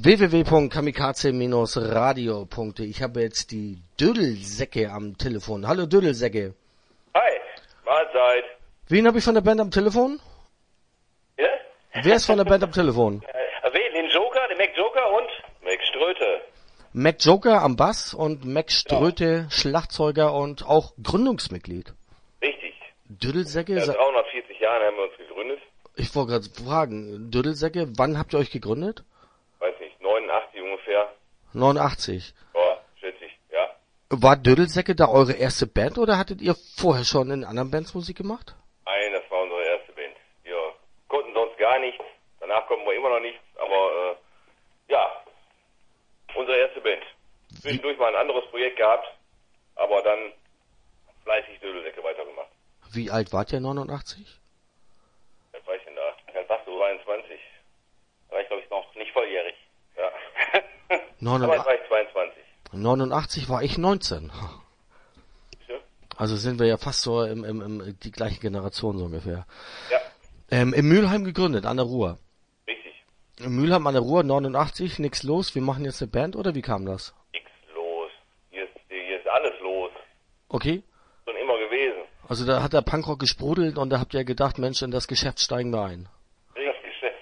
www.kamikaze-radio.de. Ich habe jetzt die Dödelsäcke am Telefon. Hallo Dödelsäcke. Hi, Mahlzeit. Wen habe ich von der Band am Telefon? Ja? Wer ist von der Band am Telefon? Wen? Den Joker, den Mac Joker und Mac Ströte. Mac Joker am Bass und Mac Ströte, Schlagzeuger und auch Gründungsmitglied. Richtig. Dödelsäcke? Seit 340 Jahren haben wir uns gegründet. Ich wollte gerade fragen, Dödelsäcke, wann habt ihr euch gegründet? Weiß nicht, 89 ungefähr. 89. Boah, schätze ich, ja. War Dödelsäcke da eure erste Band oder hattet ihr vorher schon in anderen Bands Musik gemacht? Nein, das war unsere erste Band. Wir konnten sonst gar nichts. Danach konnten wir immer noch nichts. Aber ja, unsere erste Band. Zwischendurch mal ein anderes Projekt gehabt, aber dann fleißig Dödelsäcke weitergemacht. Wie alt wart ihr 89? Was war ich denn da? Wie alt warst du? 22. Da war ich, glaube ich, noch nicht volljährig. Ja. Aber jetzt war ich 22. 89 war ich 19. Ja. Also sind wir ja fast so die gleiche Generation so ungefähr. Ja. In Mülheim gegründet, an der Ruhr. Richtig. In Mülheim an der Ruhr, 89, nix los, wir machen jetzt eine Band oder wie kam das? Nix los. Hier ist alles los. Okay. Schon immer gewesen. Also da hat der Punkrock gesprudelt und da habt ihr gedacht, Mensch, in das Geschäft steigen wir ein. Das Geschäft.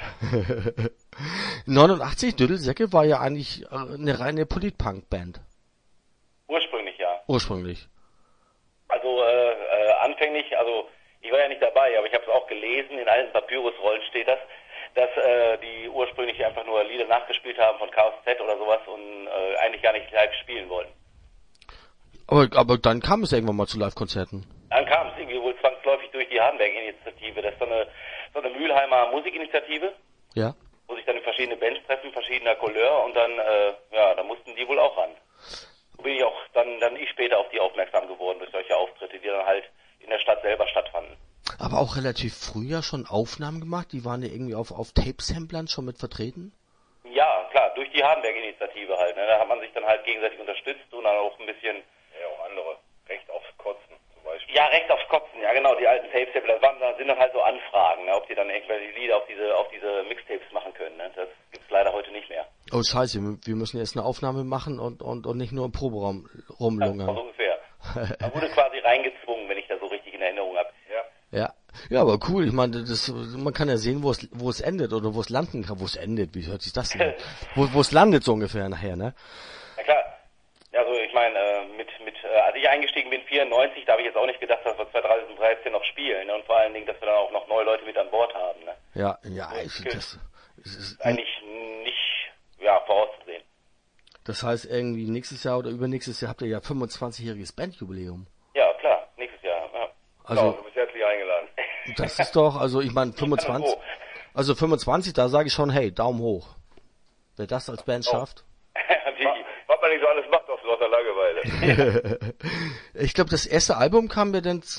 89, Dödelsäcke war ja eigentlich eine reine Polit-Punk-Band. Ursprünglich ja. Ursprünglich. Also anfänglich, also ich war ja nicht dabei, aber ich habe es auch gelesen, in alten Papyrusrollen steht das, dass die ursprünglich einfach nur Lieder nachgespielt haben von Chaos Z oder sowas und eigentlich gar nicht live spielen wollten. Aber dann kam es irgendwann mal zu Live-Konzerten. Dann kam es irgendwie wohl zwangsläufig durch die Hardenberg-Initiative. Das ist so eine Mülheimer Musikinitiative, Ja. wo sich dann verschiedene Bands treffen, verschiedener Couleur und dann, da mussten die wohl auch ran. So bin ich auch dann ich später auf die aufmerksam geworden durch solche Auftritte, die dann halt in der Stadt selber stattfanden. Aber auch relativ früh ja schon Aufnahmen gemacht, die waren ja irgendwie auf Tape-Samplern schon mit vertreten? Ja, klar, durch die Hardenberg-Initiative halt. Ne? Da hat man sich dann halt gegenseitig unterstützt und dann auch ein bisschen... Ja, auch andere. Recht aufs Kotzen zum Beispiel. Ja, Recht aufs Kotzen, ja genau, die alten Tape-Sampler. Das sind dann halt so Anfragen, ne? Ob die dann irgendwelche Lieder auf diese Mixtapes machen können. Ne? Das gibt's leider heute nicht mehr. Oh scheiße, wir müssen jetzt eine Aufnahme machen und nicht nur im Proberaum Ja, rumlungern. so ungefähr. Man wurde quasi reingezwungen, wenn ich das so richtig in Erinnerung habe. Ja. Ja, aber cool. Ich meine, man kann ja sehen, wo es endet oder wo es landen kann. Wo es endet, wie hört sich das denn an? Wo es landet so ungefähr nachher, ne? Na klar. Also ich meine, als ich eingestiegen bin, 94, da habe ich jetzt auch nicht gedacht, dass wir 2013 noch spielen. Ne? Und vor allen Dingen, dass wir dann auch noch neue Leute mit an Bord haben. Ne? Ja, das ist eigentlich nicht vorauszusehen. Das heißt, irgendwie nächstes Jahr oder übernächstes Jahr habt ihr ja 25-jähriges Bandjubiläum. Ja, klar, nächstes Jahr. Ja. Also, du bist herzlich eingeladen. Das ist doch, also ich meine 25, da sage ich schon, hey, Daumen hoch. Wer das als Band schafft. Was man nicht so alles macht auf lauter Langeweile. Ich glaube, das erste Album kam ja dann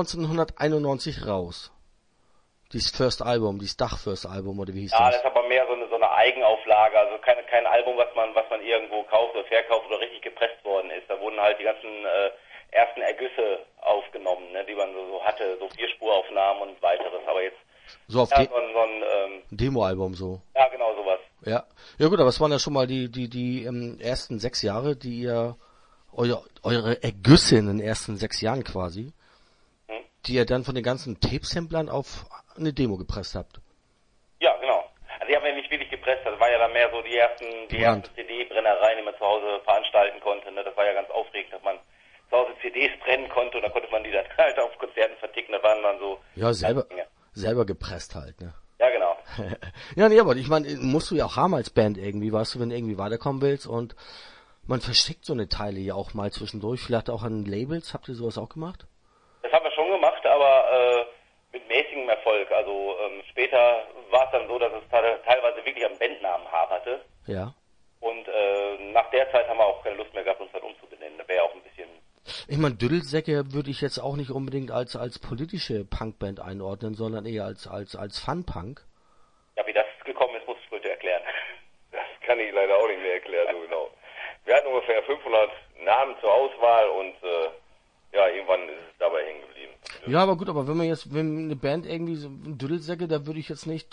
1991 raus. Dieses First Album, dieses Dach-First Album, oder wie hieß das? Ja, das ist aber mehr so eine Eigenauflage, also kein Album, was man irgendwo kauft oder verkauft oder richtig gepresst worden ist. Da wurden halt die ganzen ersten Ergüsse aufgenommen, ne, die man so hatte, so 4-Spuraufnahmen und weiteres, aber jetzt so auf so ein Demo-Album so. Ja, genau sowas. Ja. Ja gut, aber es waren ja schon mal die ersten 6 Jahre, die ihr eure Ergüsse in den ersten 6 Jahren quasi, die ihr dann von den ganzen Tape-Samplern auf eine Demo gepresst habt. Ja, genau. Also die haben wir nicht wirklich gepresst, das war ja dann mehr so die ersten CD-Brennereien, die man zu Hause veranstalten konnte. Ne? Das war ja ganz aufregend, dass man zu Hause CDs brennen konnte und da konnte man die dann halt auf Konzerten verticken. Da waren dann so... Ja, selber gepresst halt, ne? Ja, genau. Ja, nee, aber ich meine, musst du ja auch haben als Band irgendwie, weißt du, wenn du irgendwie weiterkommen willst und man verschickt so eine Teile ja auch mal zwischendurch, vielleicht auch an Labels. Habt ihr sowas auch gemacht? Das haben wir schon gemacht, aber mit mäßigem Erfolg. Also später war es dann so, dass es teilweise wirklich am Bandnamen haperte. Ja. Und nach der Zeit haben wir auch keine Lust mehr gehabt, uns dann umzubenennen. Da wäre ja auch ein bisschen... Ich meine, Dödelsäcke würde ich jetzt auch nicht unbedingt als politische Punkband einordnen, sondern eher als Fun-Punk. Ja, wie das gekommen ist, musst du bitte erklären. Das kann ich leider auch nicht mehr erklären, so genau. Wir hatten ungefähr 500 Namen zur Auswahl und irgendwann ist es dabei hängen geblieben. Ja, aber gut, aber wenn eine Band irgendwie so Dödelsäcke, da würde ich jetzt nicht drauf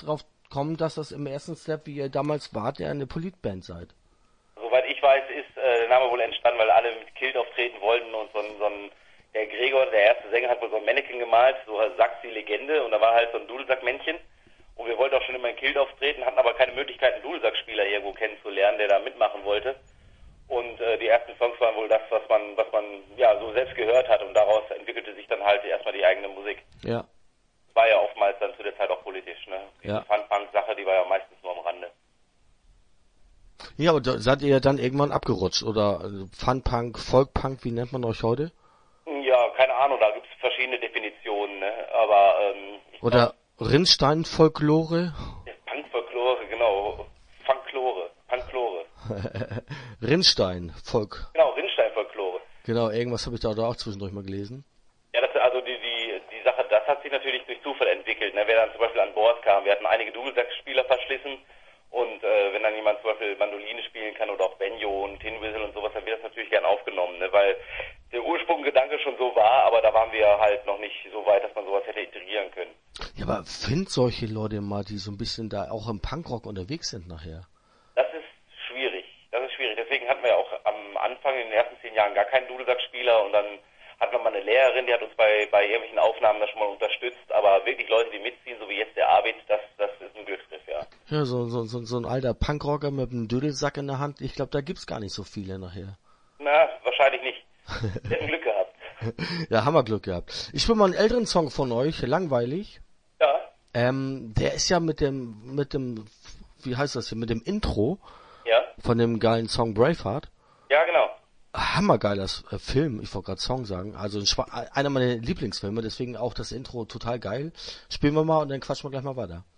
kommen, dass das im ersten Step, wie ihr damals wart, ja eine Politband seid. Soweit ich weiß, ist der Name wohl entstanden, weil alle mit Kilt auftreten wollten und der Gregor, der erste Sänger, hat wohl so ein Mannequin gemalt, so sagt die Legende, und da war halt so ein Dudelsackmännchen. Und wir wollten auch schon immer in Kilt auftreten, hatten aber keine Möglichkeit, einen Dudelsackspieler irgendwo kennenzulernen, der da mitmachen wollte. Und die ersten Songs waren wohl das, was man ja so selbst gehört hat, und daraus entwickelte sich dann halt erstmal die eigene Musik. Ja. War ja oftmals dann zu der Zeit auch politisch, ne? Ja. Die Fun-Punk-Sache, die war ja meistens nur am Rande. Ja, aber seid ihr dann irgendwann abgerutscht? Oder Fun-Punk, Folk-Punk, wie nennt man euch heute? Ja, keine Ahnung, da gibt's verschiedene Definitionen, ne? Aber oder Rinnstein-Folklore? Punk-Folklore, genau. Punklore. Rinnstein, Folk. Genau, Rinnstein-Folklore. Genau, irgendwas habe ich da auch zwischendurch mal gelesen. Ja, also die Sache, das hat sich natürlich durch Zufall entwickelt, ne? Wer dann zum Beispiel an Bord kam, wir hatten einige Dudelsackspieler verschlissen, und wenn dann jemand zum Beispiel Mandoline spielen kann oder auch Banjo und Tin Whistle und sowas, dann wird das natürlich gern aufgenommen, ne? Weil der Ursprungsgedanke schon so war, aber da waren wir halt noch nicht so weit, dass man sowas hätte integrieren können. Ja, aber find solche Leute mal, die so ein bisschen da auch im Punkrock unterwegs sind nachher. Das ist schwierig. Deswegen hatten wir ja auch am Anfang, in den ersten 10 Jahren, gar keinen Dudelsackspieler, und dann hatten wir mal eine Lehrerin, die hat uns bei irgendwelchen Aufnahmen da schon mal unterstützt, aber wirklich Leute, die mitziehen, so wie jetzt der Arvid, das ist ein Glücksgriff, ja. Ja, so ein alter Punkrocker mit einem Dödelsack in der Hand, ich glaube, da gibt's gar nicht so viele nachher. Na, wahrscheinlich nicht. Wir hätten Glück gehabt. Ja, haben wir Glück gehabt. Ich spiele mal einen älteren Song von euch, langweilig. Ja. Der ist ja mit dem, wie heißt das hier, mit dem Intro. Ja. Von dem geilen Song Braveheart. Ja, genau. Hammergeiler Film, ich wollte gerade Song sagen. Also einer meiner Lieblingsfilme, deswegen auch das Intro total geil. Spielen wir mal und dann quatschen wir gleich mal weiter.